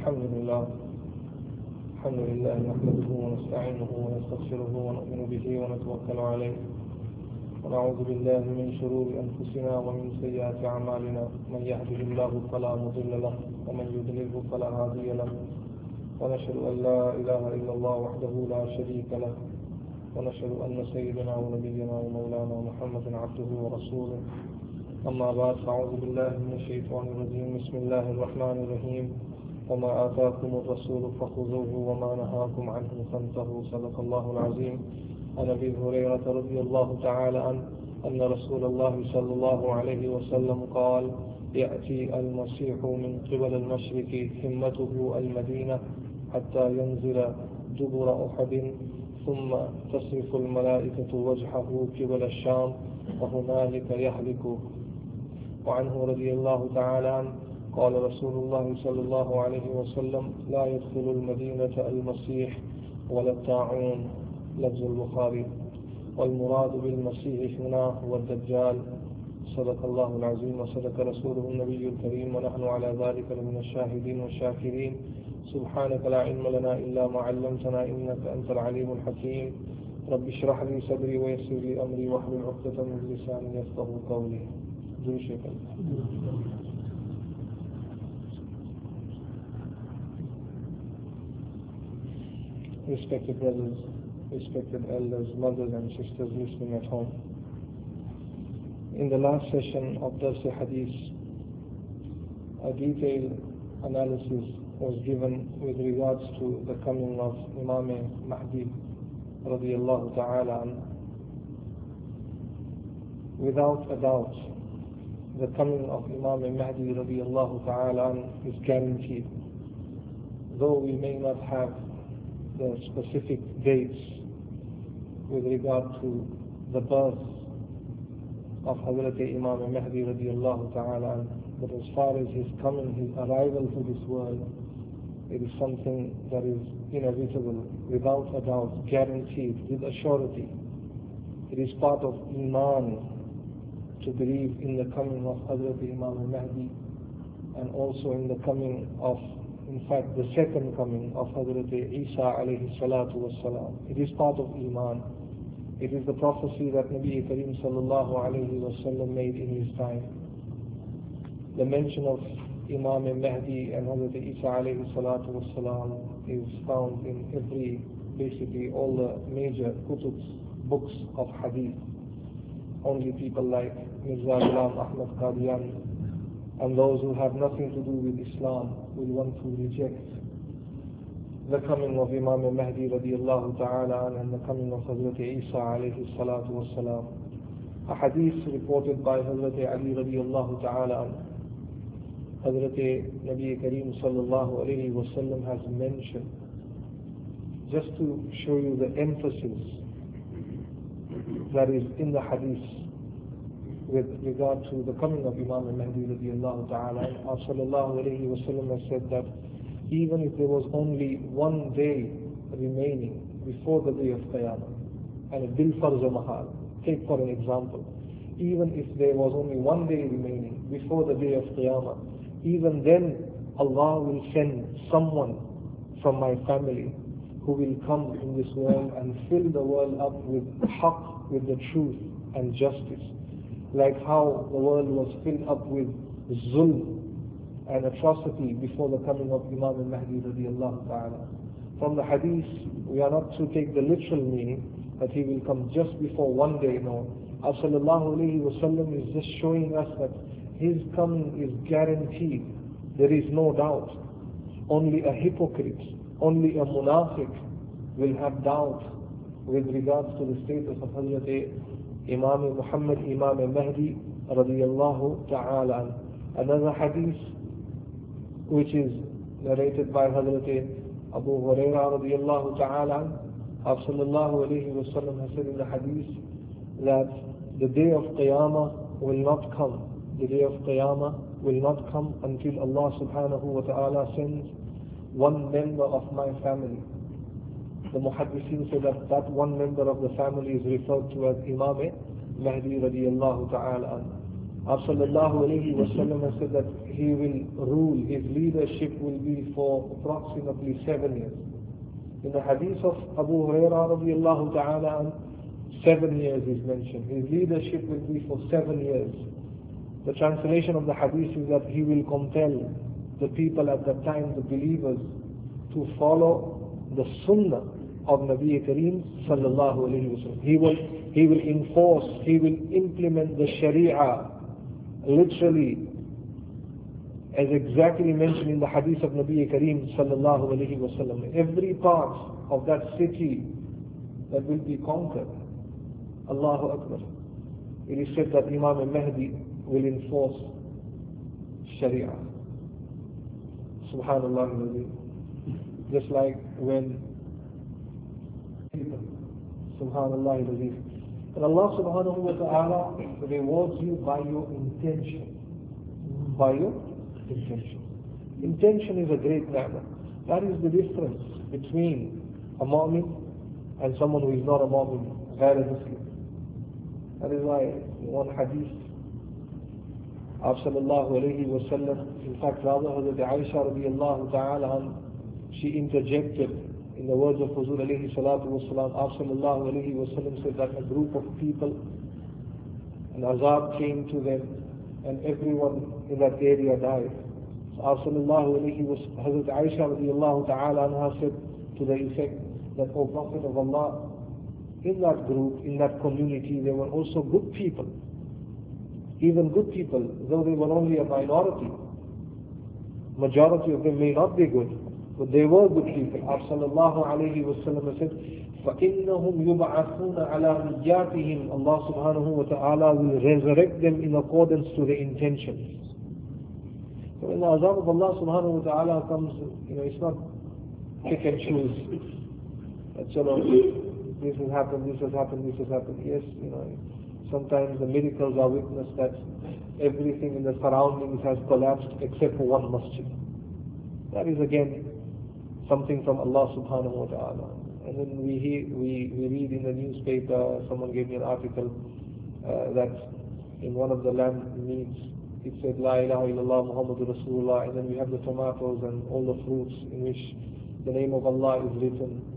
الحمد لله نحمده ونستعينه ونستغفره ونؤمن به ونتوكل عليه ونعوذ بالله من شرور أنفسنا ومن سيئات أعمالنا من يهده الله فلا مضل له ومن يضلله فلا هادي له ونشهد أن لا إله إلا الله وحده لا شريك له ونشهد أن سيدنا ونبينا ومولانا محمدا عبده ورسوله أما بعد فأعوذ بالله من الشيطان الرجيم بسم الله الرحمن الرحيم وما آتاكم الرسول فخذوه وما نهاكم عنه فانتهوا صدق الله العظيم عن أبي هريرة رضي الله تعالى عنه أن رسول الله صلى الله عليه وسلم قال يأتي المسيح من قبل المشرق همته المدينة حتى ينزل دبر أحد ثم تصرف الملائكة وجهه قبل الشام وهنالك يهلك. وعنه رضي الله تعالى عنه قال رسول الله صلى الله عليه وسلم لا يدخل المدينة المسيح ولا الطاعون لفظ البخاري والمراد بالمسيح هنا هو الدجال. صدق الله العظيم وصدق رسوله النبي الكريم ونحن على ذلك من الشاهدين والشاكرين. سبحانك لا علم لنا إلا ما علمتنا إنك أنت العليم الحكيم. رب اشرح لي صدري ويسر لي أمري واحلل عقدة من لساني يفقهوا قولي. Respected brothers, respected elders, mothers and sisters listening at home. In the last session of Dars Hadith, a detailed analysis was given with regards to the coming of Imam Mahdi radiyallahu ta'ala anhu. Without a doubt, the coming of Imam Mahdi radiyallahu ta'ala anhu is guaranteed. Though we may not have the specific dates with regard to the birth of Hazrat Imam Mahdi radiyallahu ta'ala anhu, but as far as his coming, his arrival to this world, it is something that is inevitable, without a doubt, guaranteed, with a surety. It is part of Iman to believe in the coming of Hazrat Imam Mahdi and also in the coming of, in fact, the second coming of Hazrat Isa alayhi salatu wassalam. It is part of Iman. It is the prophecy that Nabi Kareem sallallahu alayhi wasallam made in his time. The mention of Imam Mahdi and Hazrat Isa alayhi salatu wassalam is found in basically all the major kutubs, books of hadith. Only people like Mirza Ghulam Ahmad Qadiani and those who have nothing to do with Islam will want to reject the coming of Imam Mahdi radiyallahu ta'ala and the coming of Hazrat Isa alayhi salatu wassalam. A hadith reported by Hazrat Ali radiyallahu ta'ala, Hazrat Nabi Kareem sallallahu alayhi wasallam has mentioned, just to show you the emphasis that is in the hadith with regard to the coming of Imam Mahdi radiyallahu ta'ala. Sallallahu alayhi wa sallam has said that even if there was only one day remaining before the day of Qiyamah, and a bil farza mahal, take for an example, even if there was only one day remaining before the day of Qiyamah, even then Allah will send someone from my family who will come in this world and fill the world up with haqq, with the truth and justice. Like how the world was filled up with zulm and atrocity before the coming of Imam Mahdi radiyallahu ta'ala. From the hadith, we are not to take the literal meaning that he will come just before one day, no. Sallallahu alayhi wa sallam is just showing us that his coming is guaranteed. There is no doubt. Only a hypocrite, only a munafiq will have doubt with regards to the status of Hazrat Imam Muhammad, Imam Mahdi radiyallahu ta'ala. Another hadith which is narrated by Hazrat Abu Hurairah radiyallahu ta'ala, sallallahu alayhi wa sallam has said in the hadith that the day of Qiyamah will not come. The day of Qiyamah will not come until Allah subhanahu wa ta'ala sends one member of my family. The Muhaddithin said that that one member of the family is referred to as Imam Mahdi radiyallahu ta'ala. Sallallahu Alaihi Wasallam has said that he will rule, his leadership will be for approximately 7 years. In the hadith of Abu Hurairah radiallahu ta'ala, 7 years is mentioned. His leadership will be for 7 years. The translation of the hadith is that he will compel the people at that time, the believers, to follow the sunnah of Nabi Kareem sallallahu alayhi wa sallam. He will enforce, he will implement the sharia literally as exactly mentioned in the hadith of Nabi Kareem sallallahu alayhi wa sallam. Every part of that city that will be conquered, Allahu Akbar, it is said that Imam al-Mahdi will enforce sharia. Subhanallah al-Azim. Just like when Subhanallah al-Azim. And Allah subhanahu wa ta'ala rewards you by your intention. By your intention. Intention is a great matter. That is the difference between a mu'min and someone who is not a mu'min, غير Muslim. That is why in one hadith, sallallahu alayhi wa sallam, in fact rather Hazrat Aisha radiallahu ta'ala, she interjected in the words of Huzur alayhi salatu wa salam. Sallallahu alayhi wa sallam said that a group of people, an azab came to them and everyone in that area died. So sallallahu alayhi wa sallam, Hazrat Aisha radiallahu ta'ala anha said to the effect that, O Prophet of Allah, in that group, in that community, there were also good people. Even good people, though they were only a minority. Majority of them may not be good, but they were good people. Sallallahu alayhi wa sallam said, فَإِنَّهُمْ يُبْعَثُونَ عَلَى نِيَّاتِهِمْ. Allah subhanahu wa ta'ala will resurrect them in accordance to their intentions. So when the azab of Allah subhanahu wa ta'ala comes, it's not pick and choose. That's this has happened, this has happened, this has happened. Yes, sometimes the miracles are witnessed that everything in the surroundings has collapsed except for one masjid. That is again something from Allah subhanahu wa ta'ala. And then we read in the newspaper, someone gave me an article that in one of the lamb meats it said La ilaha illallah Muhammadur Rasulullah, and then we have the tomatoes and all the fruits in which the name of Allah is written.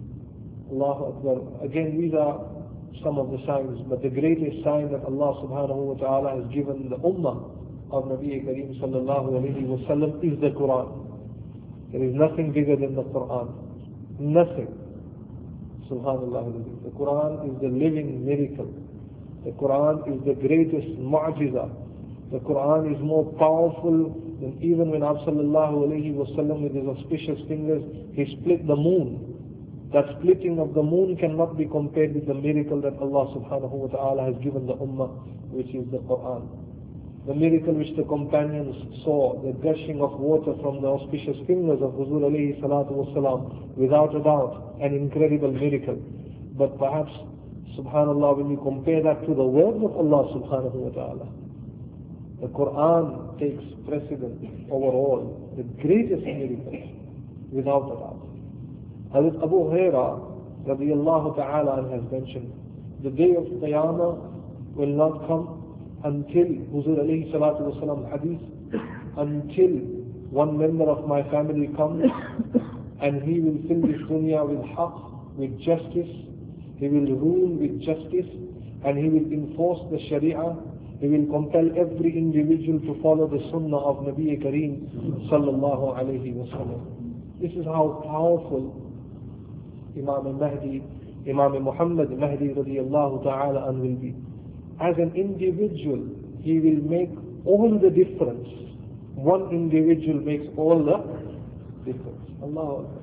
Allahu Akbar. Again, these are some of the signs, but the greatest sign that Allah subhanahu wa ta'ala has given the ummah of Nabi Kareem sallallahu alayhi wa sallam is the Quran. There is nothing bigger than the Quran. Nothing. Subhanallah. The Quran is the living miracle. The Quran is the greatest mu'jiza. The Quran is more powerful than even when Abd sallallahu alayhi wa sallam with his auspicious fingers, he split the moon. That splitting of the moon cannot be compared with the miracle that Allah subhanahu wa ta'ala has given the ummah, which is the Quran. The miracle which the companions saw, the gushing of water from the auspicious fingers of Huzur alayhi salatu wasalam, without a doubt, an incredible miracle. But perhaps, subhanallah, when you compare that to the words of Allah subhanahu wa ta'ala, the Quran takes precedence over all, the greatest miracle, without a doubt. Hazrat Abu Hurairah radiallahu ta'ala has mentioned, the day of Qiyamah will not come until, Huzur alayhi salatu wasalam hadith, until one member of my family comes and he will fill this dunya with haqq, with justice, he will rule with justice, and he will enforce the sharia, he will compel every individual to follow the sunnah of Nabi Kareem sallallahu alayhi wa sallam. This is how powerful Imam al-Mahdi, Imam Muhammad Mahdi radiallahu ta'ala an will be. As an individual, he will make all the difference. One individual makes all the difference. Allahu Akbar.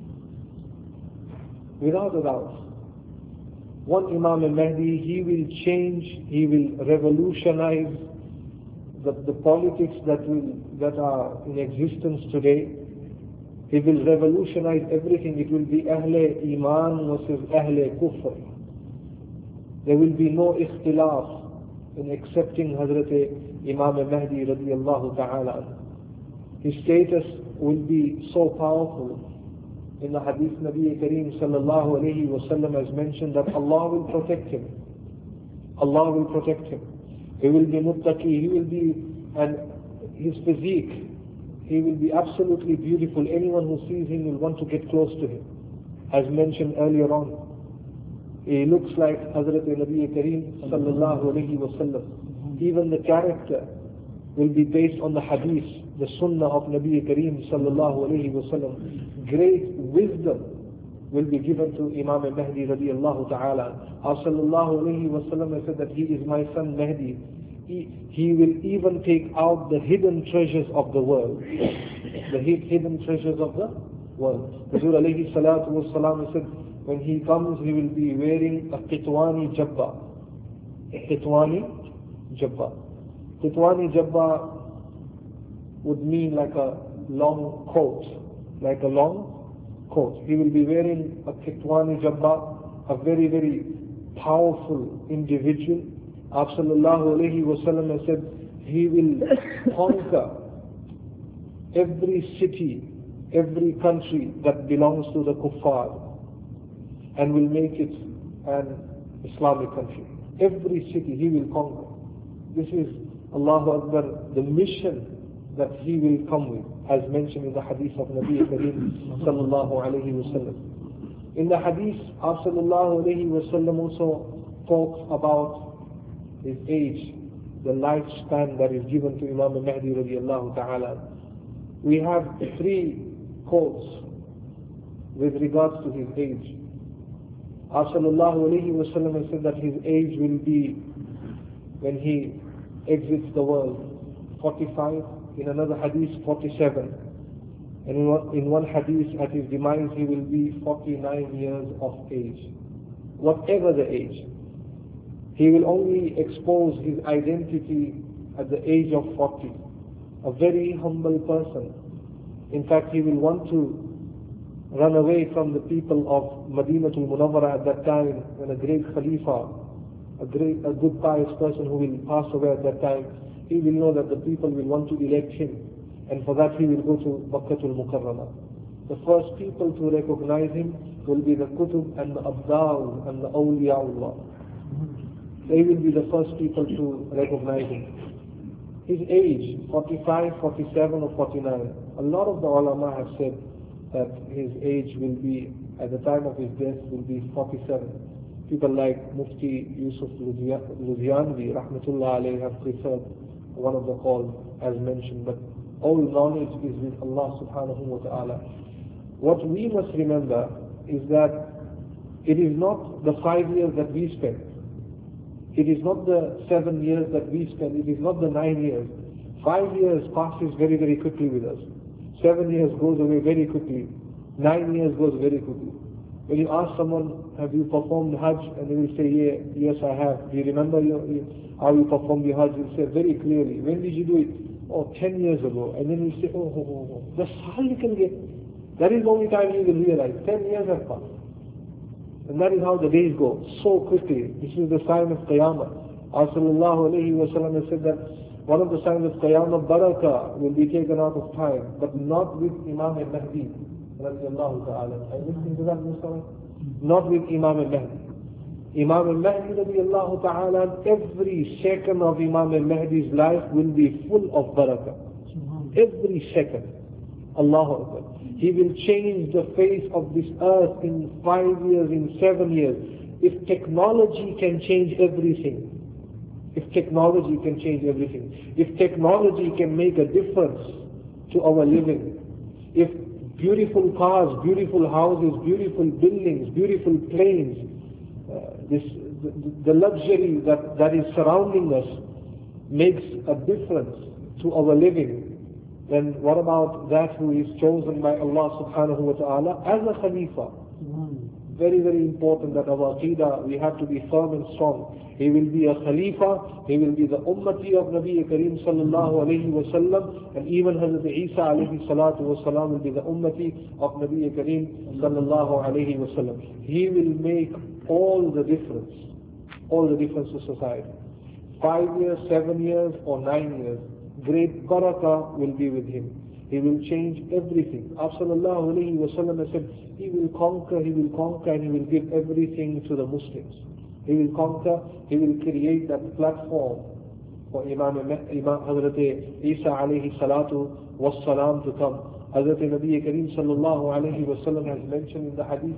Without a doubt. One Imam al-Mahdi, he will change, he will revolutionize the politics that are in existence today. He will revolutionize everything. It will be Ahle Iman versus Ahle Kufr. There will be no ikhtilaf in accepting Hazrat Imam al-Mahdi radiyallahu ta'ala. His status will be so powerful. In the hadith, Nabi Kareem sallallahu alayhi wa sallam has mentioned that Allah will protect him. Allah will protect him. He will be muttaqi, he will be, and his physique, he will be absolutely beautiful. Anyone who sees him will want to get close to him. As mentioned earlier on, he looks like Hazrat Nabi Kareem sallallahu alayhi wa sallam. Even the character will be based on the hadith, the sunnah of Nabi Kareem sallallahu alayhi wa sallam. Great wisdom will be given to Imam al-Mahdi radiyallahu ta'ala. Sallallahu alayhi wa sallam has said that he is my son Mahdi. He will even take out the hidden treasures of the world. The hidden treasures of the world. Rasul alayhi salatu wa salam said, when he comes, he will be wearing a qitwani jabba. Qitwani jabba. Qitwani jabba would mean like a long coat. Like a long coat. He will be wearing a qitwani jabba, a very, very powerful individual. Sallallahu alayhi wa sallam has said, he will conquer every city, every country that belongs to the kuffar, and will make it an Islamic country. Every city he will conquer. This is, Allahu Akbar, the mission that he will come with, as mentioned in the hadith of Nabi Kareem sallallahu alayhi wa sallam. In the hadith, sallallahu alayhi wa sallam also talks about his age, the lifespan that is given to Imam al-Mahdi radiallahu ta'ala. We have 3 quotes with regards to his age. Sallallahu alayhi wa sallam has said that his age will be, when he exits the world, 45, in another hadith 47, and in one hadith at his demise he will be 49 years of age. Whatever the age, he will only expose his identity at the age of 40. A very humble person. In fact, he will want to run away from the people of Madinatul Munawwara at that time, when a great Khalifa, a good pious person who will pass away at that time, he will know that the people will want to elect him, and for that he will go to Makkatul Mukarramah. The first people to recognize him will be the Kutub and the Abdal and the Awliyaullah. They will be the first people to recognize him. His age, 45, 47 or 49. A lot of the ulama have said that his age will be, at the time of his death, will be 47. People like Mufti Yusuf Luzianvi, rahmatullah alayhi, have preferred one of the calls as mentioned, but all knowledge is with Allah subhanahu wa ta'ala. What we must remember is that it is not the 5 years that we spend. It is not the 7 years that we spend. It is not the 9 years. 5 years passes very, very quickly with us. 7 years goes away very quickly. 9 years goes very quickly. When you ask someone, have you performed Hajj? And they will say, yeah, yes I have. Do you remember how you performed your Hajj? You'll say very clearly. When did you do it? Oh, 10 years ago. And then you say, that's how you can get. That is the only time you will realize. 10 years have passed. And that is how the days go, so quickly. This is the sign of Qiyamah. Sallallahu alayhi wa sallam has said that one of the signs of Qiyamah, barakah, will be taken out of time, but not with Imam al-Mahdi radiallahu ta'ala. Are you listening to that, Mr.? Not with Imam al-Mahdi. Imam al-Mahdi radiallahu ta'ala, every second of Imam al-Mahdi's life will be full of barakah. Every second. Allahu Akbar. He will change the face of this earth in 5 years, in 7 years. If technology can change everything, if technology can change everything, if technology can make a difference to our living, if beautiful cars, beautiful houses, beautiful buildings, beautiful planes, the luxury that is surrounding us makes a difference to our living, then what about that who is chosen by Allah subhanahu wa ta'ala as a Khalifa? Very, very important that our Aqidah, we have to be firm and strong. He will be a Khalifa, he will be the Ummati of Nabi Kareem sallallahu alayhi wa sallam, and even Hazrat Isa alayhi salatu wa salam will be the Ummati of Nabi Kareem sallallahu alayhi wa sallam. He will make all the difference to society. 5 years, 7 years or 9 years. Great barakah will be with him. He will change everything. Sallallahu alayhi wa sallam has said, he will conquer, and he will give everything to the Muslims. He will conquer, he will create that platform for Imam Hazrat Isa alayhi salatu was salam to come. Hazrat Nabi Kareem sallallahu alayhi wa sallam has mentioned in the hadith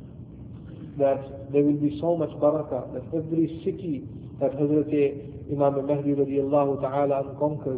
that there will be so much barakah that every city that Hazrat Imam Mahdi radiallahu ta'ala conquers,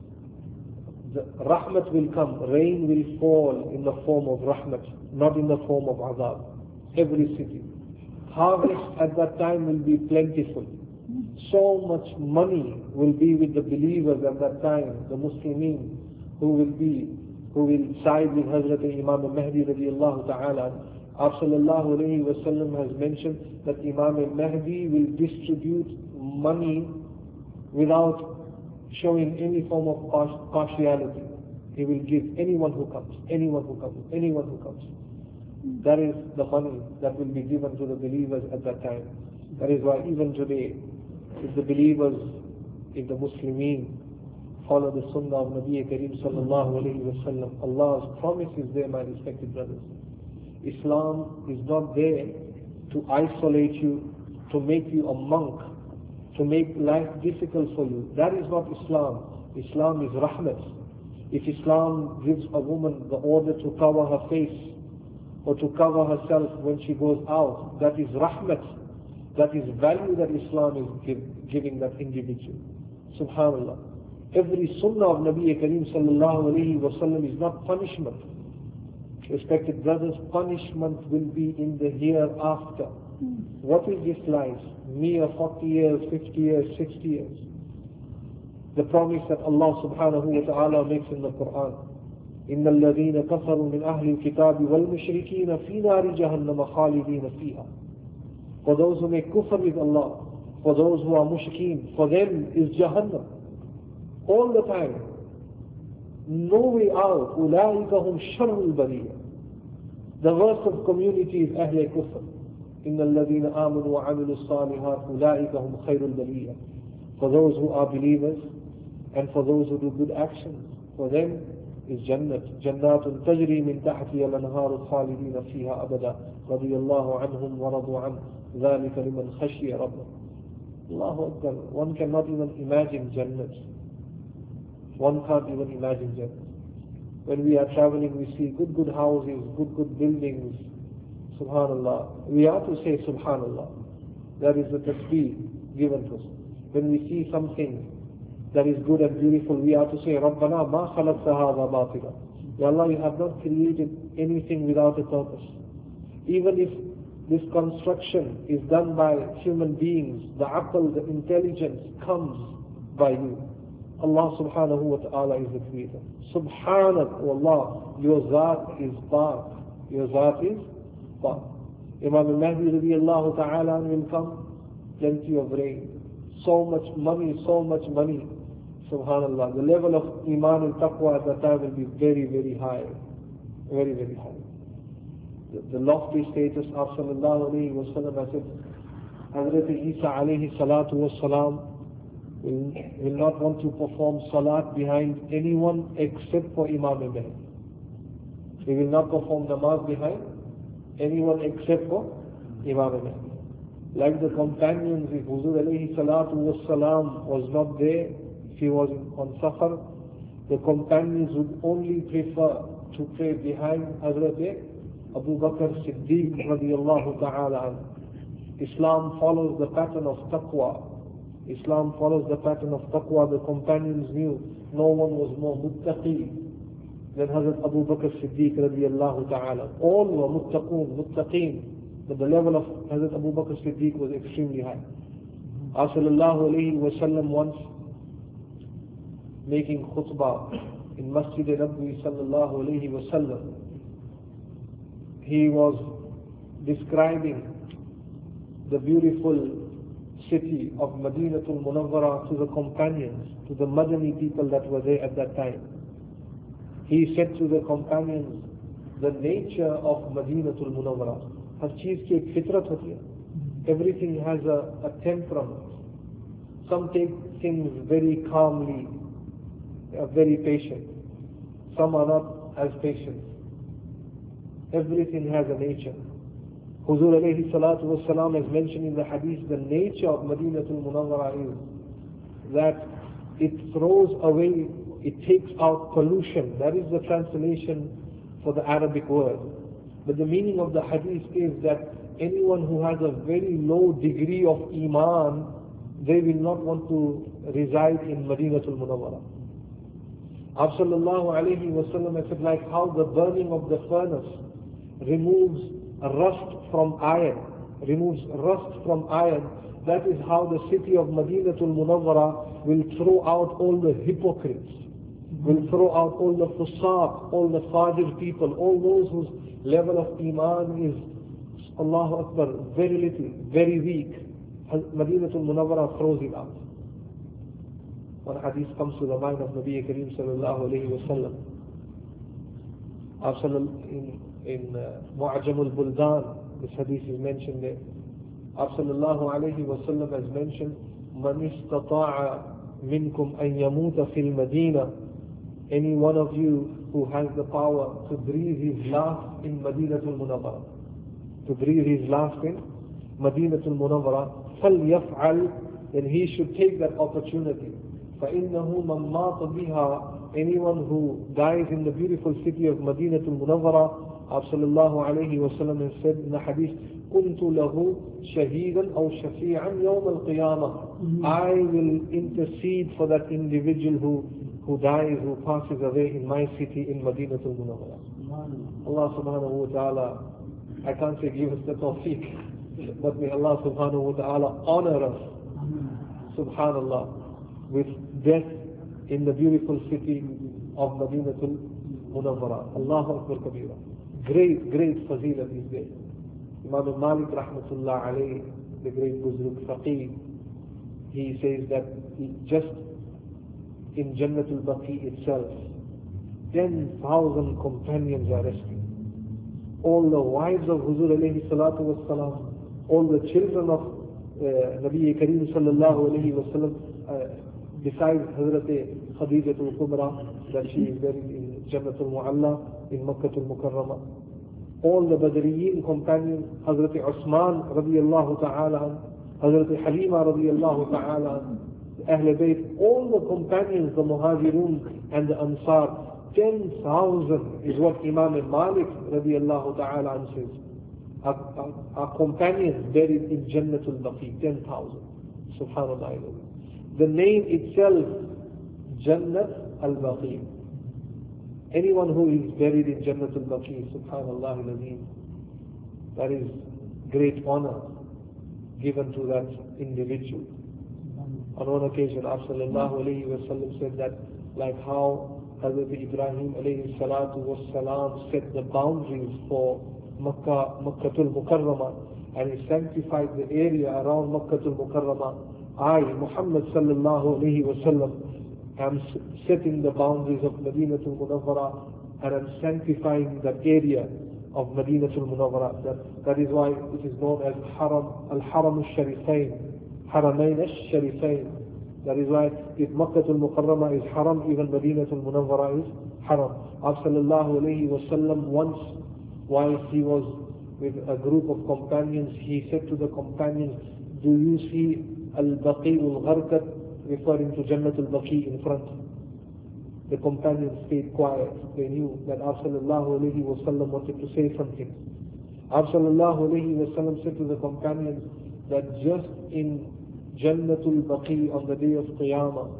the rahmat will come, rain will fall in the form of rahmat, not in the form of azab. Every city. Harvest at that time will be plentiful. So much money will be with the believers at that time, the Muslimin who will side with Hazrat Imam Mahdi radiallahu ta'ala. Sallallahu alayhi wa sallam has mentioned that Imam Mahdi will distribute money without showing any form of partiality. He will give anyone who comes, anyone who comes, anyone who comes. That is the money that will be given to the believers at that time. That is why even today, if the believers, if the Muslimin follow the Sunnah of Nabi Kareem sallallahu alayhi wa sallam, Allah's promise is there, my respected brothers. Islam is not there to isolate you, to make you a monk, to make life difficult for you. That is not Islam. Islam is rahmat. If Islam gives a woman the order to cover her face or to cover herself when she goes out, that is rahmat. That is value that Islam is giving that individual. Subhanallah. Every sunnah of Nabi Kareem sallallahu alayhi wa sallam is not punishment. Respected brothers, punishment will be in the hereafter. What is this life? Mere 40 years, 50 years, 60 years. The promise that Allah subhanahu wa ta'ala makes in the Quran. إِنَّ الَّذِينَ كَفَرُوا مِنْ أَهْلِ الْكِتَابِ وَالْمُشْرِكِينَ فِي نَارِ جَهَنَّمَ خَالِدِينَ فِيهَا. For those who make kufr with Allah, for those who are mushrikeen, for them is Jahannam. All the time. No way out. أُولَٰئِكَ هُمْ شَرُّ الْبَرِيَّةِ. The worst of community is Ahl Kufr. إِنَّ الَّذِينَ آمَنُوا وَعَمِلُوا الصَّالِحَاتِ أُولَٰئِكَ هُمْ خَيْرُ الْبَرِيَّةِ. For those who are believers and for those who do good actions, for them is Jannat. جَنَّاتٌ تَجْرِي مِنْ تَحْتِهَا الْأَنْهَارُ خَالِدِينَ فِيهَا أَبَدًا رَضِيَ اللَّهُ عَنْهُمْ وَرَضُوا عَنْهُ ذَلِكَ لِمَنْ خَشِيَ رَبَّهُ. Allahu Akbar. One cannot even imagine Jannat. One can't even imagine Jannat. When we are traveling, we see good houses, good buildings. Subhanallah. We are to say Subhanallah. That is the tasbih given to us. When we see something that is good and beautiful, we are to say, Rabbana ma khalaqta hadha batila. Ya Allah, you have not created anything without a purpose. Even if this construction is done by human beings, the aql, the intelligence comes by you. Allah subhanahu wa ta'ala is the creator. Subhanak, Allah, your Zat is Pak. Your Zat is Pak. Imam al-Mahdi radiallahu ta'ala will come, plenty of rain, so much money. Subhanallah. The level of Iman and Taqwa at that time will be very, very high. Very, very high. The lofty status of sallallahu alayhi wa sallam, I said, Hazrat Isa alayhi salatu was salam will not want to perform salat behind anyone except for Imam Mahdi. He will not perform namaz behind anyone except for Imam Mahdi. Like the companions, if Huzur alayhi salatu was salam was not there, if he was on safar, the companions would only prefer to pray behind Hazrat Abu Bakr Siddiq radiallahu ta'ala anhu. Islam follows the pattern of taqwa. Islam follows the pattern of taqwa. The companions knew no one was more muttaqi than Hazrat Abu Bakr Siddiq radiallahu ta'ala. All were muttaqeen, but the level of Hazrat Abu Bakr Siddiq was extremely high. Sallallahu alayhi wa sallam once making khutbah in Masjid Nabawi sallallahu alayhi wa sallam, he was describing the beautiful city of Madinatul Munawwara to the companions, to the Madani people that were there at that time. He said to the companions, the nature of Madinatul Munawwara, har cheez ki ek fitrat hoti hai. Everything has a temperament. Some take things very calmly, are very patient. Some are not as patient. Everything has a nature. Huzur alayhi salatu was salam has mentioned in the hadith, the nature of Madinatul Munawwara is that it throws away, it takes out pollution. That is the translation for the Arabic word. But the meaning of the hadith is that anyone who has a very low degree of iman, they will not want to reside in Madinatul Munawwara. Prophet sallallahu alayhi wa sallam said, like how the burning of the furnace removes rust from iron, that is how the city of Madinatul Munawwara will throw out all the hypocrites, will throw out all the fusaq, all the fajr people, all those whose level of iman is, Allahu Akbar, very little, very weak. Madinatul Munawwara throws it out. One hadith comes to the mind of Nabi Kareem sallallahu alayhi wa sallam. In Mu'ajam al-Buldan, this hadith is mentioned there. Sallallahu alayhi wa sallam has mentioned, Man istata'a minkum an yamuta fil Madina. Any one of you who has the power to breathe his last in Madinatul Munawwara, to breathe his last in Madinatul Munawwara, فَلْيَفْعَلْ, then he should take that opportunity. فَإِنَّهُ مَنْ مَاتَ بِهَا, anyone who dies in the beautiful city of Madinatul Munawwara, sallallahu alayhi wa sallam has said in the hadith, كُنْتُ لَهُ شَهِيدًا أَوْ شَفِيعًا يَوْمَ الْقِيَامَةِ, I will intercede for that individual who dies, who passes away in my city in Madinatul Munawwara. Allah subhanahu wa ta'ala, I can't say give us the tawfiq, but may Allah subhanahu wa ta'ala honor us, subhanallah, with death in the beautiful city of Madinatul Munawwara. Allahu Akbar Kabira. Great fazilat is there. Imam Malik rahmatullah alayhi, the great Buzruk Faqih, he says that just in Jannatul Baqi itself, 10,000 companions are resting. All the wives of Huzur alayhi salatu was salam, all the children of Nabi Kareem sallallahu alayhi wa sallam, besides Hazrat Khadijatul Kubra, that she is buried in Jannatul Mu'alla in Makkatul Mukarramah. All the Badriyin companions, Hazrat Usman radiyallahu ta'ala, Hazrat Halima radiyallahu ta'ala, Ahl Bayt, all the companions, the Muhajirun and the Ansar, 10,000 is what Imam Malik radiyallahu ta'ala says. Our companions buried in Jannatul Baqi, 10,000. Subhanallah. The name itself, Jannat al-Baqi. Anyone who is buried in Jannatul Baqi, subhanallah al-Azim, that is great honor given to that individual. On one occasion, Sallallahu alayhi wa sallam said that, like how Hazrat Ibrahim alayhi salatu was salam set the boundaries for Makkatul Mukarramah, and he sanctified the area around Makkatul Mukarramah. I, Muhammad sallallahu alayhi wa sallam, am setting the boundaries of Madinatul Munawwara, and I'm sanctifying that area of Madinatul Munawwara. That is why it is known as Al-Haram al-Sharifain, Haramain al-Sharifain. That is why if Makkatul Mukarramah is Haram, even Madinatul Munawwara is Haram. Sallallahu alayhi wa sallam, once while he was with a group of companions, he said to the companions, do you see Al-Baqi al-Gharqat, referring to Jannatul Baqi in front? The companions stayed quiet. They knew that Sallallahu alayhi wa sallam wanted to say something. Sallallahu alayhi wa sallam said to the companions that just in Jannatul Baqi on the day of Qiyamah,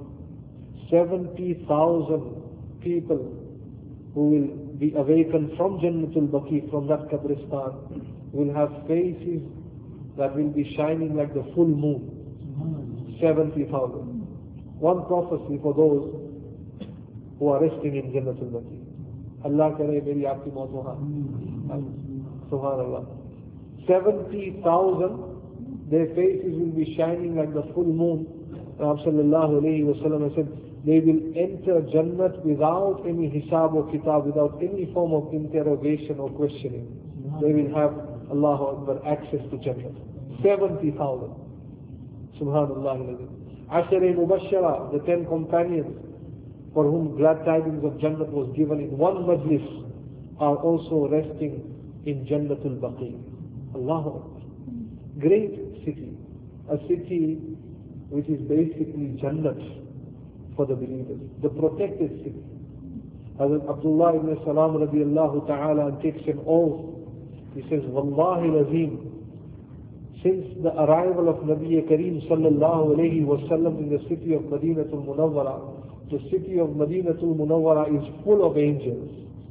70,000 people who will be awakened from Jannatul Baqi, from that Qabristan, will have faces that will be shining like the full moon. 70,000. One prophecy for those who are resting in Jannatul Baqi. Allah kare meri aapki maut ho. Subhanallah. 70,000, their faces will be shining like the full moon. Prophet sallallahu alayhi wa sallam said, they will enter Jannat without any hisab or kitab, without any form of interrogation or questioning. They will have, Allahu Akbar, access to Jannat. 70,000. Subhanallah. Ashar-e Mubashshara, the 10 companions for whom glad tidings of Jannat was given in one majlis, are also resting in Jannatul Baqi. Allahu Akbar. Great city. A city which is basically Jannat. for the believers, the protected city. Hazrat Abdullah ibn Salam radiallahu ta'ala takes an oath. He says, Wallahi Lazim, since the arrival of Nabi Kareem sallallahu alayhi wasallam in the city of Madinatul Munawwara, the city of Madinatul Munawwara is full of angels.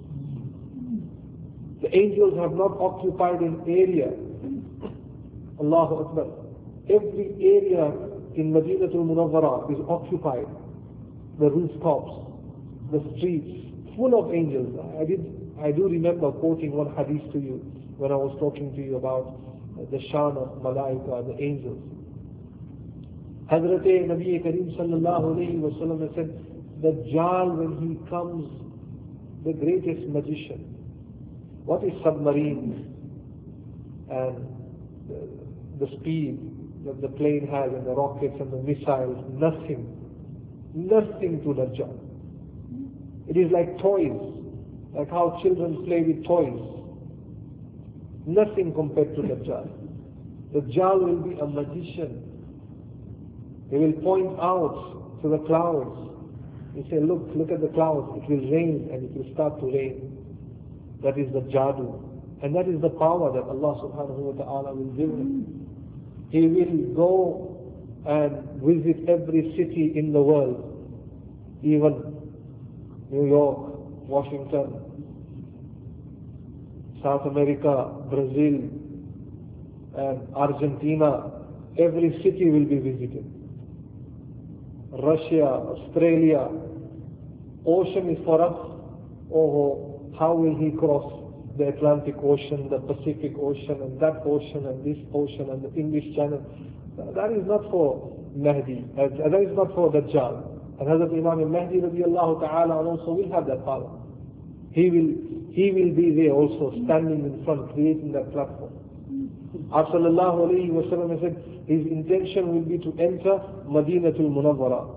The angels have not occupied an area. Allahu Akbar. Every area in Madinatul Munawwara is occupied. The rooftops, the streets, full of angels. I do remember quoting one hadith to you when I was talking to you about the shan of Malaika, the angels. Hazrat Nabi Kareem sallallahu alayhi wa sallam has said, Dajjal, when he comes, the greatest magician. What is submarines and the speed that the plane has and the rockets and the missiles? Nothing. Nothing to Dajjal. It is like toys, like how children play with toys. Nothing compared to Dajjal. Dajjal will be a magician. He will point out to the clouds. He say, look at the clouds. It will rain, and it will start to rain. That is the jadoo. And that is the power that Allah subhanahu wa ta'ala will give him. He will go and visit every city in the world, even New York, Washington, South America, Brazil, and Argentina. Every city will be visited. Russia, Australia. Ocean is for us. Oh, how will he cross the Atlantic Ocean, the Pacific Ocean, and that ocean, and this ocean, and the English Channel? That is not for Mahdi. That is not for Dajjal. And Hazrat Imam al-Mahdi radiallahu ta'ala also will have that power. He will be there also, standing in front, creating that platform. Sallallahu alayhi wa sallam said, his intention will be to enter Madinatul Munawwara.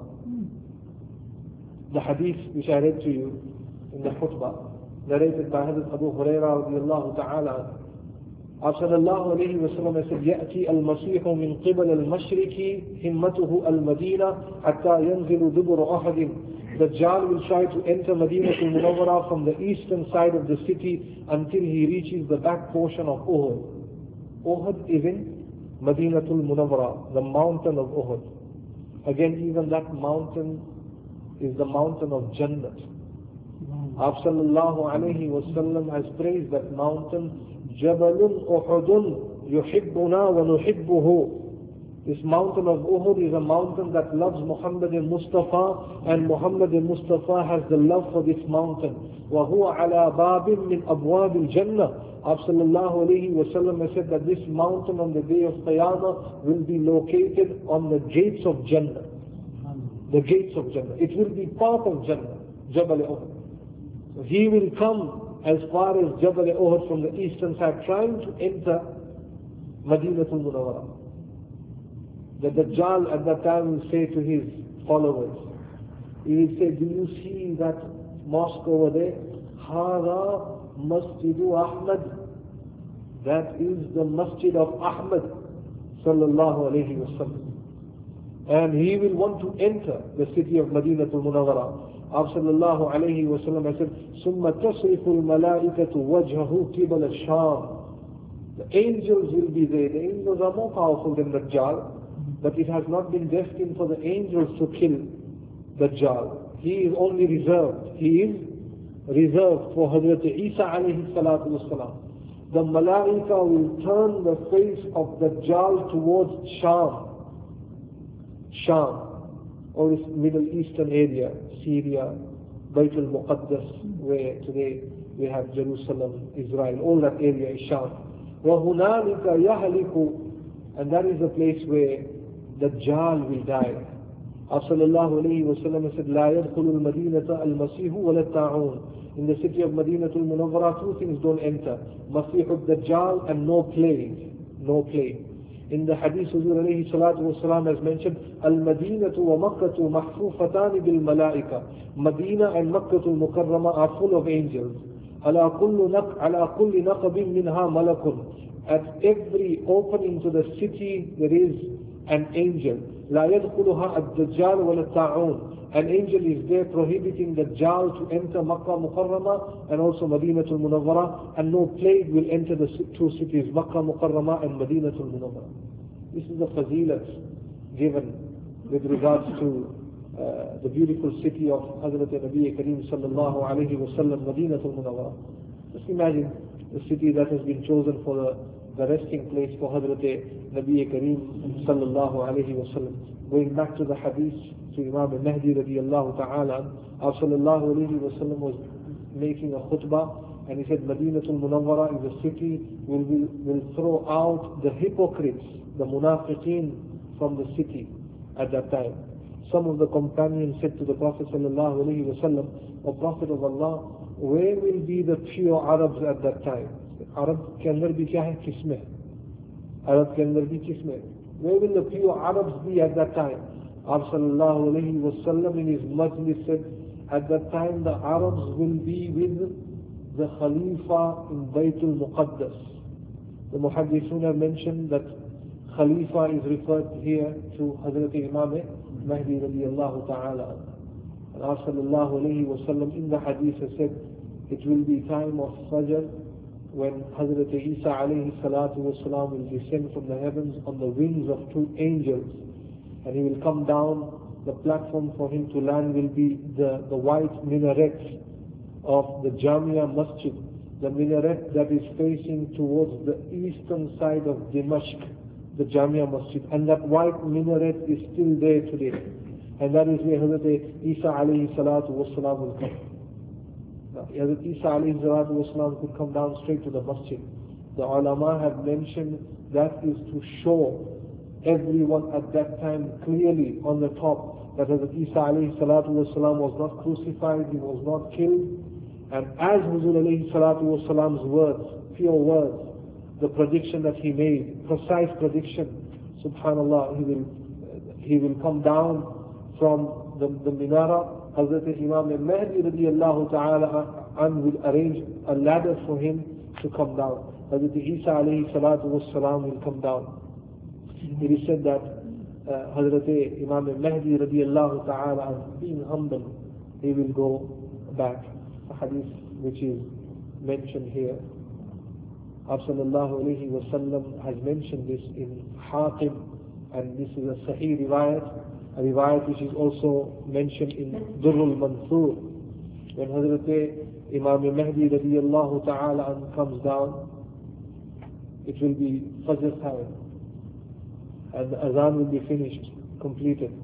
The hadith which I read to you in the khutbah, narrated by Hazrat Abu Hurairah radiallahu ta'ala, sallallahu alayhi wa sallam said, يأتي المسيح من قبل المشرق همته المدينة حتى ينزل دبر أحد. Dajjal will try to enter Madinatul Munawwara from the eastern side of the city until he reaches the back portion of Uhud. Uhud is in Madinatul Munawwara, the mountain of Uhud. Again, even that mountain is the mountain of Jannat. Sallallahu alayhi wa sallam has praised that mountain, Jabalun Uhudun yuhibbuna wa nuhibbuhu. This mountain of Uhud is a mountain that loves Muhammad al-Mustafa, and Muhammad al-Mustafa has the love for this mountain. وَهُوَ عَلَى بَابٍ مِّنْ أَبْوَابِ الْجَنَّةِ. Sallallahu alayhi wa sallam has said that this mountain on the day of Qiyamah will be located on the gates of Jannah. The gates of Jannah. It will be part of Jannah, Jabal Uhud. So he will come as far as Jabal Uhud from the eastern side, trying to enter Madinatul Munawwara. The Dajjal at that time will say to his followers, he will say, do you see that mosque over there? Hara Masjidu Ahmad. That is the Masjid of Ahmad sallallahu alayhi wa sallam. And he will want to enter the city of Madinatul Munawwara. Sallallahu alayhi wa sallam has said, ثُمَّ تَصْرِفُ الْمَلَائِكَةُ وَجْهَهُ قِبَلَ الشَّامِ. The angels will be there. The angels are more powerful than Dajjal. But it has not been destined for the angels to kill Dajjal. He is only reserved. He is reserved for Hazrat Isa alayhi salatu wasalam. The Malaika will turn the face of Dajjal towards Sham. Sham, or this Middle Eastern area, Syria, Bayt al-Muqaddas, where today we have Jerusalem, Israel, all that area is Sham. وَهُنَالِكَ يَهْلِكُ. And that is the place where Dajjal will die. Sallallahu alayhi wa sallam said, لا يدخل المدينة المسيح ولا الطاعون. In the city of Madinatul Munawwara, two things don't enter: Masih al-Dajjal and no plague. No plague. In the hadith, Huzur alayhi salatu wasalam has mentioned, Al-Madinatu wa Makkatu mahfufatani bil malaika. Medina and Makkatul Mukarrama are full of angels. Ala kulli naqabin minha malakun. At every opening to the city there is an angel. لا يدخلها الدجال ولا الطاعون. an angel is there prohibiting the Dajjal to enter Makkah Mukarramah and also Madinatul Munawwara, and no plague will enter the two cities, Makkah Mukarramah and Madinatul Munawwara. This is the fazilat given with regards to the beautiful city of Hazrat Nabi Kareem sallallahu alayhi wa sallam, Madinatul Munawwara. Just imagine the city that has been chosen for the resting place for Hazrat Nabi Kareem sallallahu alayhi wa sallam. Going back to the hadith to Imam al-Mahdi radiyallahu ta'ala, sallallahu alayhi wa sallam was making a khutbah, and he said Madinatul Munawwara is a city will throw out the hypocrites, the munafiqeen from the city at that time. Some of the companions said to the Prophet sallallahu alayhi wa sallam, O Prophet of Allah, where will be the pure Arabs at that time? Arab ke andar bhi kya hai? Kisme. Arab ke andar bhi kisme. Where will the pure Arabs be at that time? Aap sallallahu alayhi wa sallam in his majlis said, at that time the Arabs will be with the Khalifa in Baytul Muqaddas. The Muhaddithun have mentioned that Khalifa is referred here to Hazrat Imam Mahdi radiyallahu ta'ala. And Aap sallallahu alayhi wa sallam in the hadith has said, it will be time of Fajr when Hazrat Isa alayhi salatu wasalam will descend from the heavens on the wings of two angels, and he will come down. The platform for him to land will be the white minaret of the Jamia Masjid, the minaret that is facing towards the eastern side of Dimashq, the Jamia Masjid, and that white minaret is still there today, and that is where Hazrat Isa alayhi salatu wasalam will come. Hazrat Isa alayhi salatu wasalam could come down straight to the masjid. The ulama have mentioned that is to show everyone at that time clearly on the top that Hazrat Isa alayhi salatu wasalam was not crucified, he was not killed, and as Huzur alayhi salatu wasalam's words, pure words, the prediction that he made, precise prediction, subhanallah, he will come down from the minara. Hazrat Imam al-Mahdi radiyallahu ta'ala and will arrange a ladder for him to come down. Hazrat Isa alayhi salatu wassalam will come down. It is said that Hazrat Imam al-Mahdi radiyallahu ta'ala, being humble, he will go back. A hadith which is mentioned here. Sallallahu alayhi wa sallam has mentioned this in Hatim, and this is a Sahih riwayat. A riwayat which is also mentioned in Durrul Mansur. When Hazrat Imam Mahdi radiyallahu ta'ala comes down, it will be Fajr time, and the Azan will be finished, completed.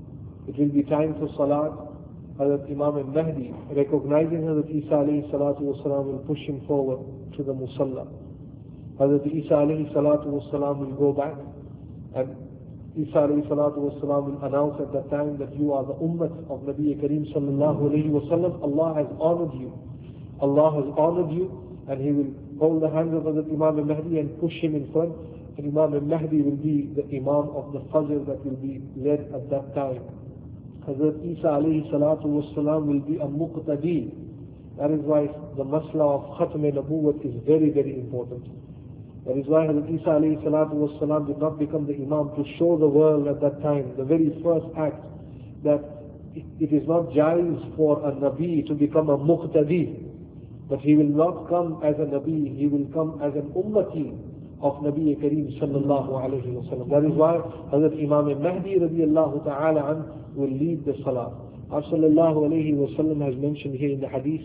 It will be time for Salat. Hazrat Imam Mahdi, recognizing Hazrat Isa alayhi salatu wasalam, will push him forward to the Musalla. Hazrat Isa alayhi salatu wasalam will go back, and Isa alayhi salatu wasalam will announce at that time that you are the ummah of Nabi Kareem sallallahu alayhi wa sallam. Allah has honored you. Allah has honored you, and he will hold the hands of Hazrat Imam Mahdi and push him in front. And Imam Mahdi will be the Imam of the Fajr that will be led at that time. Hazrat Isa alayhi salatu wasalam will be a muqtadi. That is why the masla of Khatm Nabuwwat is very, very important. That is why Hazrat Isa alayhi salatu wasalam did not become the Imam to show the world at that time, the very first act, that it is not jaiz for a Nabi to become a muqtadi, but he will not come as a Nabi, he will come as an ummati of Nabi Kareem sallallahu alayhi wa sallam. That is why Hazrat Imam Mahdi radiyallahu ta'ala an will lead the salah. Sallallahu alayhi wa sallam has mentioned here in the hadith,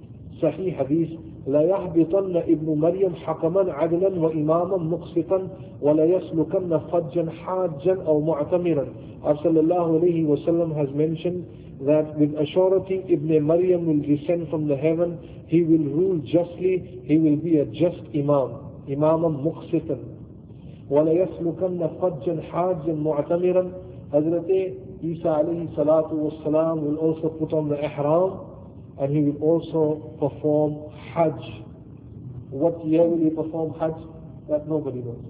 Sahih hadith, لا يحبطن ابن مريم حكما عدلا وإماما مقسطا ولا يسلكن فجا حاجا أو معتمرا. Sallallahu alayhi wa sallam has mentioned that with a surety Ibn Maryam will descend from the heaven, he will rule justly, he will be a just Imam, إماما مقسطا ولا يسلكن فجا حاجا معتمرا. Hazrat Isa alayhi salatu wassalam will also put on the ihram, and he will also perform Hajj. What year will he perform Hajj? That nobody knows.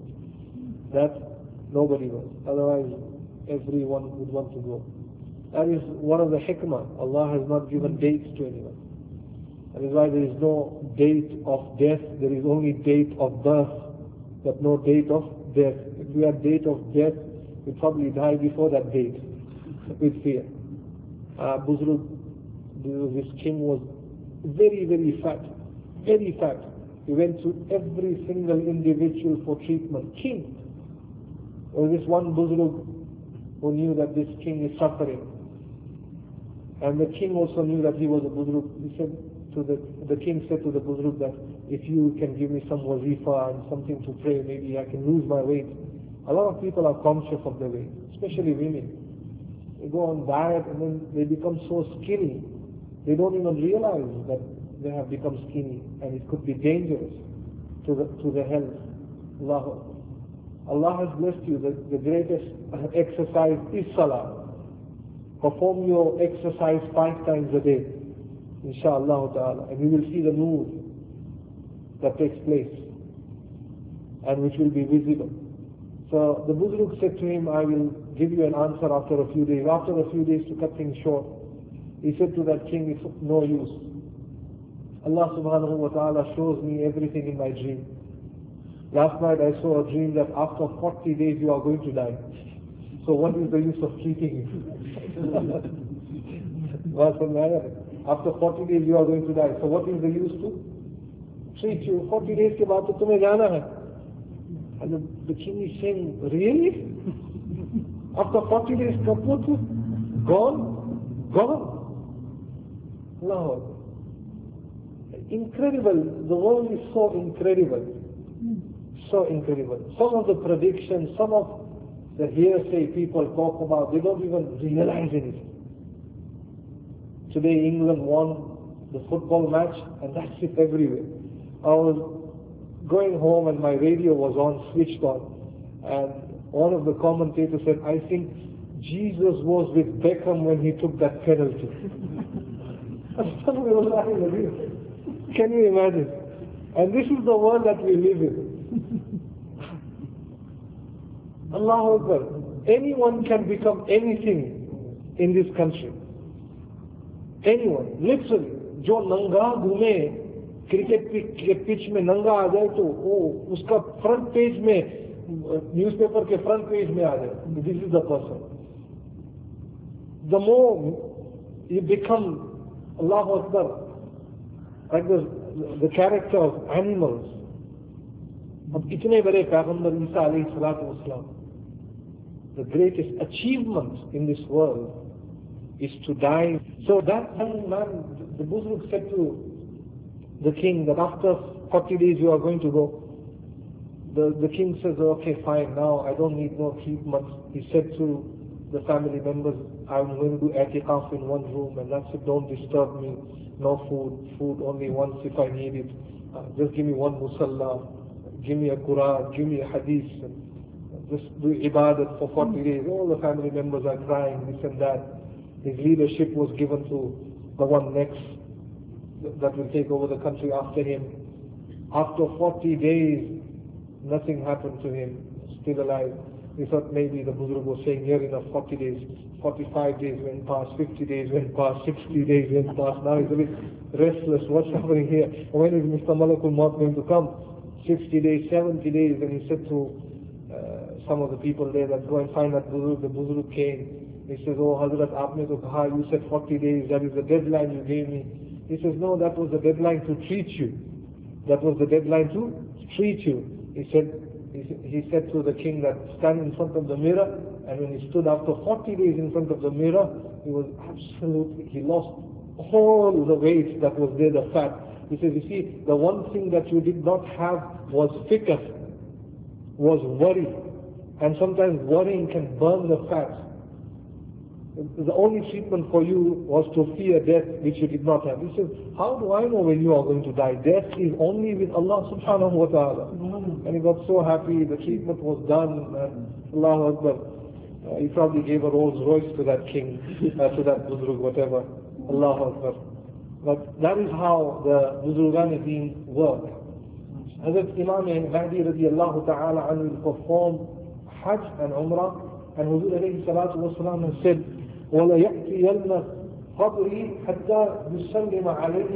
That nobody knows. Otherwise, everyone would want to go. That is one of the hikmah. Allah has not given dates to anyone. That is why there is no date of death. There is only date of birth, but no date of death. If we had date of death, we'd probably die before that date with fear. Buzrug, this king was very, very fat, very fat. He went to every single individual for treatment. King. There was this one Buzrug who knew that this king is suffering. And the king also knew that he was a Buzrug. He said to the king said to the Buzrug that if you can give me some wazifa and something to pray, maybe I can lose my weight. A lot of people are conscious of their weight, especially women. They go on diet and then they become so skinny. They don't even realize that they have become skinny, and it could be dangerous to the health. Allah has blessed you. The greatest exercise is salah. Perform your exercise 5 times a day, inshaAllah ta'ala, and you will see the move that takes place and which will be visible. So the Buzrug said to him, I will give you an answer after a few days. After a few days, to cut things short, he said to that king, it's no use. Allah subhanahu wa ta'ala shows me everything in my dream. Last night I saw a dream that after 40 days you are going to die. So what is the use of treating you? After 40 days you are going to die. So what is the use to treat you? 40 days ke baad to tumhe jana hai. And the king is saying, really? After 40 days kaput? Gone? Allah. Incredible. The world is so incredible. So incredible. Some of the predictions, some of the hearsay people talk about, they don't even realize anything. Today England won the football match, and that's it everywhere. I was going home and my radio was on, switched on, and one of the commentators said, I think Jesus was with Beckham when he took that penalty. Can you imagine? And this is the world that we live in. Allahu Akbar. Anyone can become anything in this country. Anyone, literally. जो नंगा घूमे cricket pitch में नंगा आ जाए तो वो उसका front page में न्यूज़पेपर के फ्रंट पेज में आ जाए. This is the person. The more you become, Allahu Akbar, like the character of animals. अब इतने बड़े पैगंबर ईसा अलैहिस्सलातु वस्सलाम, the greatest achievement in this world is to die. So that young man, the Buzrug said to the king that after 40 days you are going to go. The king says, okay, fine, now I don't need no treatment. He said to the family members, I'm going to do i'tikaf in one room, and that's it, don't disturb me. No food only once if I need it. Just give me one musalla, give me a Quran, give me a hadith, and just do ibadat for 40 days. All the family members are crying, this and that. His leadership was given to the one next that will take over the country after him. After 40 days, nothing happened to him, still alive. We thought maybe the Buzrug was saying near enough 40 days, 45 days went past, 50 days went past, 60 days went past. Now he's a bit restless. What's happening here? When is Mr. Malakul Maut going to come? 60 days, 70 days. And he said to some of the people there that go and find that Buzrug. The Buzrug came. He says, oh Hazrat, aapne to kaha, you said 40 days, that is the deadline you gave me. He says, no, that was the deadline to treat you. That was the deadline to treat you. He said to the king that stand in front of the mirror, and when he stood after 40 days in front of the mirror, he lost all the weight that was there, the fat. He says, you see, the one thing that you did not have was fikr, was worry. And sometimes worrying can burn the fat. The only treatment for you was to fear death, which you did not have. He says, how do I know when you are going to die? Death is only with Allah subhanahu wa ta'ala. And he got so happy, the treatment was done, and Allahu Akbar. He probably gave a Rolls Royce to that king, to that Buzrug, whatever. Allahu Akbar. But that is how the Buzrugan deen work. Hazrat Imam Mahdi radiallahu ta'ala anhu will perform Hajj and Umrah, and Huzur alayhi salatu wasalam has said, وَلَيَأْتِيَنَّ قَبْرِي حَتَّى يُسَلِّمَ عَلَيَّ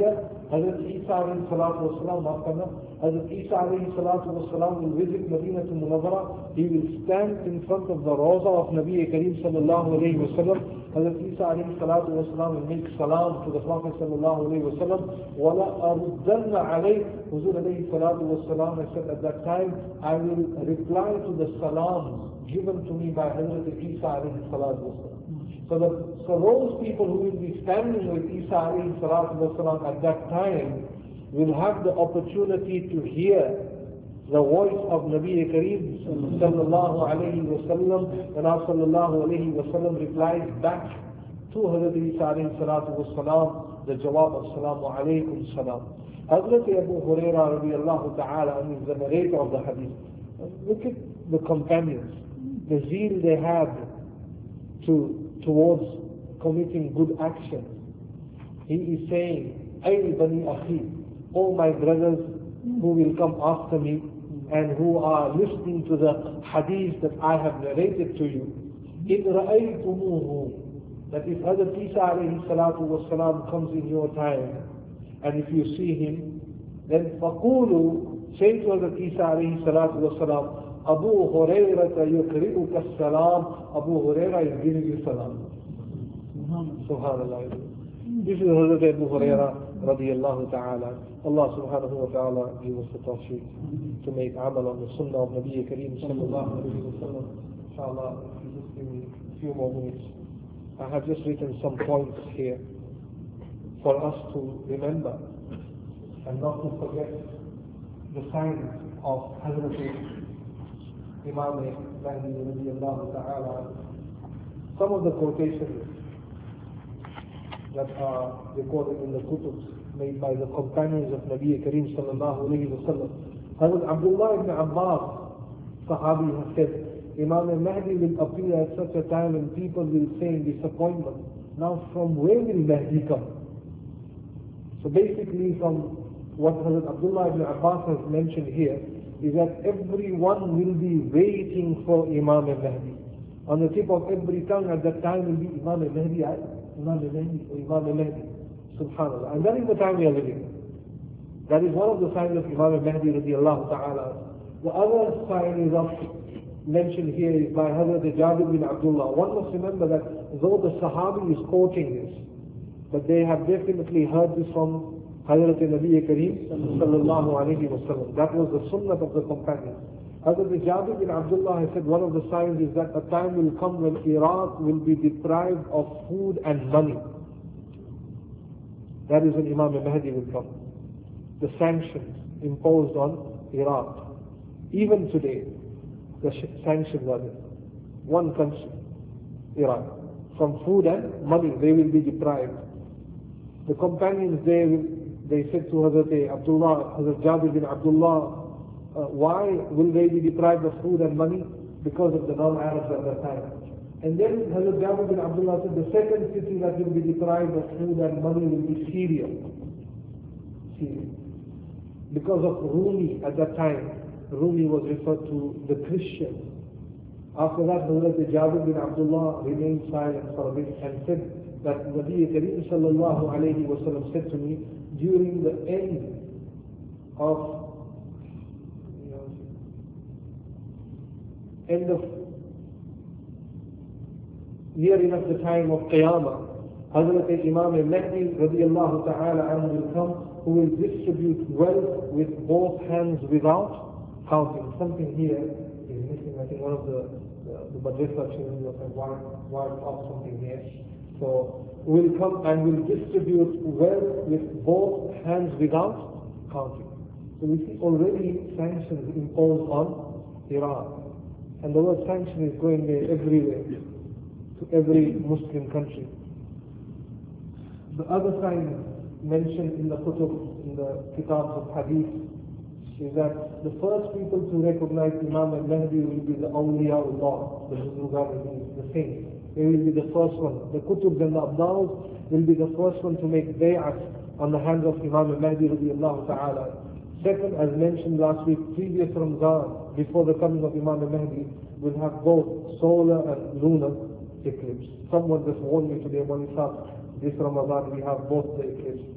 Hazrat Isa alayhi salatu wasalam, Hazrat Isa alayhi salatu wasalam will visit Medina to Munawwara. He will stand in front of the Rawza of Nabi Kareem sallallahu alayhi wasallam. Hazrat Isa alayhi salatu wasalam will make salam to the Prophet sallallahu alayhi wasallam. وَلَا أَرُدَّنَّ عَلَيْهِ Huzur alayhi salatu wasalam has said at that time, I will reply to the salams given to me by Hazrat Isa alayhi salatu wasalam. So those people who will be standing with Isa alayhi salatu wasalam at that time will have the opportunity to hear the voice of Nabi Kareem sallallahu alayhi wasallam, and our sallallahu alayhi wasallam replies back to Hazrat Isa alayhi salatu wasalam the jawab of salamu alaykum salam. Hazrat Abu Hurairah radiallahu ta'ala is the narrator of the hadith. Look at the companions, the zeal they had towards committing good actions. He is saying, Ay bani akhi, O my brothers who will come after me and who are listening to the hadith that I have narrated to you, إِذْ رَأَيْتُمُوهُ, that if Hazrat Isa alayhi salatu wasalam comes in your time, and if you see him, then فَقُولُوا, say to Hazrat Isa alayhi salatu wasalam, Abu Hurairah yukri'uka salam, Abu Hurairah is giving you salam. Subhanallah. This is Hazrat Abu Hurairah radiyallahu ta'ala. Allah subhanahu wa ta'ala give us the tawfiq to make amal on the sunnah of Nabi Kareem sallallahu alayhi wa sallam. Inshallah, if you just give me a few more minutes. I have just written some points here for us to remember and not to forget the signs of Hazrat Imam Mahdi radiyallahu ta'ala. Some of the quotations that are recorded in the kutubs made by the companions of Nabi Kareem sallallahu alayhi wa sallam. Hazrat Abdullah ibn Abbas, Sahabi, has said, Imam Mahdi will appear at such a time and people will say in disappointment, now from where will Mahdi come? So basically from what Hazrat Abdullah ibn Abbas has mentioned here, is that everyone will be waiting for Imam Mahdi. On the tip of every tongue at that time will be Imam Mahdi, Imam Mahdi, Imam Mahdi. Subhanallah. And that is the time we are living. That is one of the signs of Imam Mahdi radiallahu ta'ala. The other sign is mentioned here is by Hazrat Jabir bin Abdullah. One must remember that though the Sahabi is quoting this, but they have definitely heard this from Hazrat Nabi Kareem sallallahu alayhi wa sallam. That was the sunnah of the companions. Hazrat Jabir bin Abdullah has said one of the signs is that a time will come when Iraq will be deprived of food and money. That is when Imam Mahdi will come. The sanctions imposed on Iraq. Even today, the sanctions are there. One country, Iraq. From food and money, they will be deprived. The companions, they said to Hazrat Abdullah, Hazrat Jabir bin Abdullah, why will they be deprived of food and money? Because of the non-Arabs at that time. And then Hazrat Jabir bin Abdullah said the second city that will be deprived of food and money will be Syria. Because of Rumi at that time. Rumi was referred to the Christians. After that, Hazrat Jabir bin Abdullah remained silent for a bit and said that Nabi Kareem sallallahu alayhi wa sallam said to me, during the end of near enough the time of Qiyamah, Hazrat Imam Mahdi radiallahu ta'ala anhu will come, who will distribute wealth with both hands without counting. Something here is missing. I think one of the madrasa children have wiped off something here. So will come and will distribute wealth with both hands without counting. So we see already sanctions imposed on Iran. And the word sanction is going there everywhere, to every Muslim country. The other sign mentioned in the kutub, in the kitabs of hadith, is that the first people to recognize Imam al-Mahdi will be the awliyaullah, the Buzugan, the saints. They will be the first one. The kutubs and the abdals will be the first one to make bay'at on the hands of Imam al-Mahdi radiallahu ta'ala. Second, as mentioned last week, previous Ramzan, before the coming of Imam al-Mahdi, will have both solar and lunar eclipse. Someone just warned me today, this Ramadan we have both the eclipse.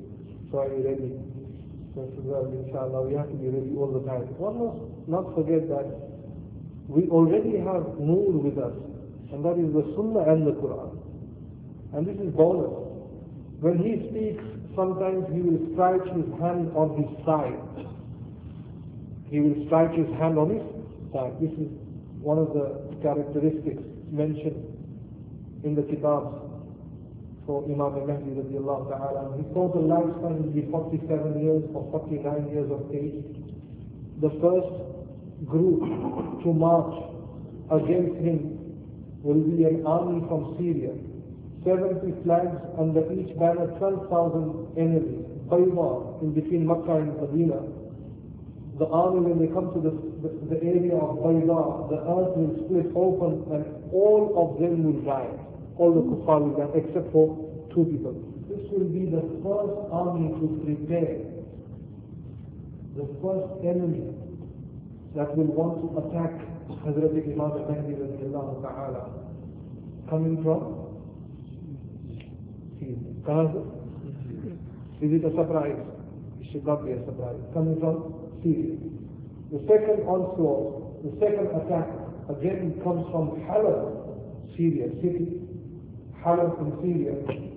So are you ready? So I said, well, inshallah, we have to be ready all the time. One must not forget that we already have Noor with us, and that is the Sunnah and the Quran. And this is bonus. When he speaks, sometimes he will strike his hand on his side. He will strike his hand on his side. This is one of the characteristics mentioned in the Kitabs for Imam al-Mahdi radiallahu ta'ala. His total lifespan will be 47 years or 49 years of age. The first group to march against him will be an army from Syria. 70 flags under each banner, 12,000 enemies. Bayda, in between Makkah and Medina. The army, when they come to the area of Bayda, the earth will split open and all of them will die. All the kuffar will die except for 2 people. This will be the first army to prepare. The first enemy that will want to attack Hazrat Imam al-Mahdi radiallahu ta'ala. Coming from? Is it a surprise? It should not be a surprise. Coming from Syria. The second onslaught, the second attack, again comes from Halab, Syria, city. Halab in Syria.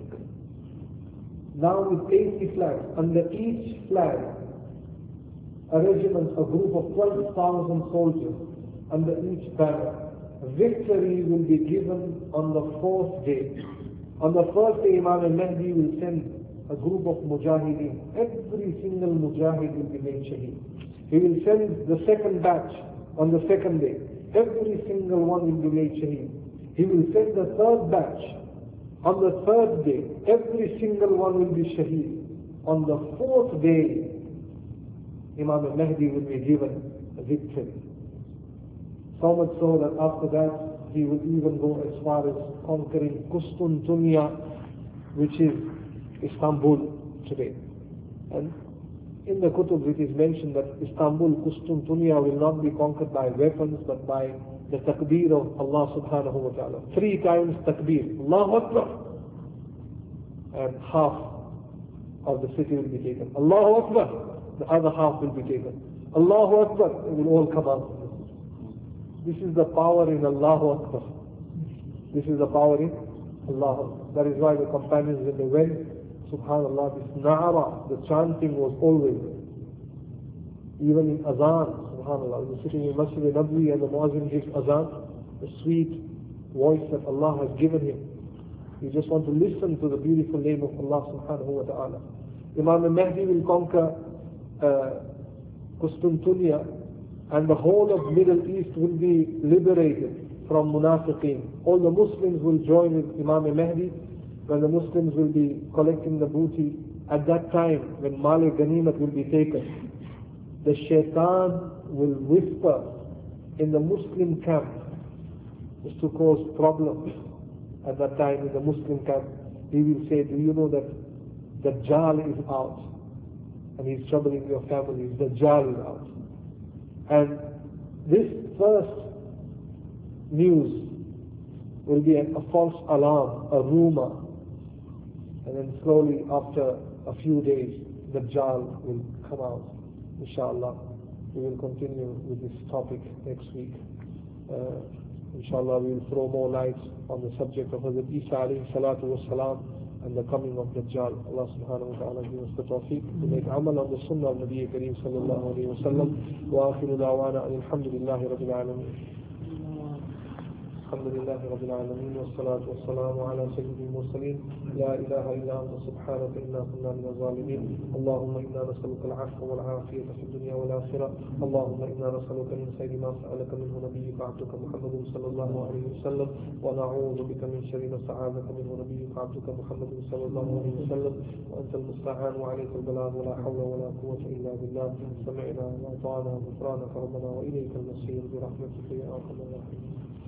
Now with 80 flags, under each flag, a regiment, a group of 12,000 soldiers, under each banner. Victory will be given on the 4th day. On the first day, Imam al-Mahdi will send a group of mujahideen. Every single mujahid will be made shaheed. He will send the second batch on the second day. Every single one will be made shaheed. He will send the third batch on the third day. Every single one will be shaheed. On the 4th day, Imam al-Mahdi will be given a victory. So much so that after that, he will even go as far as conquering Qustantunya, which is Istanbul today. And in the Kutub it is mentioned that Istanbul, Qustantunya will not be conquered by weapons but by the takbir of Allah subhanahu wa ta'ala. 3 times takbir, Allahu Akbar, and half of the city will be taken. Allahu Akbar, the other half will be taken. Allahu Akbar, it will all come out. This is the power in Allahu Akbar. This is the power in Allah Akbar. That is why the companions, when they went, subhanallah, this na'ara, the chanting was always, even in azan, subhanallah, when you're sitting in Masjid al-Nabwi and the muazzin gives azan, the sweet voice that Allah has given him. You just want to listen to the beautiful name of Allah subhanahu wa ta'ala. Imam al-Mahdi will conquer Qustantunya, and the whole of Middle East will be liberated from munafiqeen. All the Muslims will join with Imam al-Mahdi when the Muslims will be collecting the booty. At that time, when Mal al-Ghanimat will be taken, the shaitan will whisper in the Muslim camp just to cause problems. At that time in the Muslim camp, he will say, do you know that Dajjal is out and he's troubling your families? Dajjal is out. And this first news will be a false alarm, a rumor. And then slowly after a few days, Dajjal will come out. Inshallah, we will continue with this topic next week. Inshallah, we will throw more light on the subject of Hazrat Isa alayhi salatu was salam and the coming of Dajjal. Allah subhanahu wa ta'ala give us the tawfiq to make amal on the sunnah of Nabi Kareem sallallahu alayhi wa sallam. Wa akhiru da'wana alhamdulillahi rabbil alameen. الحمد لله رب العالمين والصلاة والسلام على سيد المرسلين لا إله إلا أنت سبحانك إنا كنا من الظالمين اللهم إنا نسألك العفو والعافية في الدنيا والآخرة اللهم إنا نسألك من خير ما سألك منه نبيك عبدك محمد صلى الله عليه وسلم ونعوذ بك من شر ما استعاذك منه نبيك عبدك محمد صلى الله عليه وسلم وأنت المستعان وعليك البلاغ ولا حول ولا قوة إلا بالله سمعنا وأطعنا غفرانك ربنا وإليك المصير برحمتك يا أرحم الراحمين.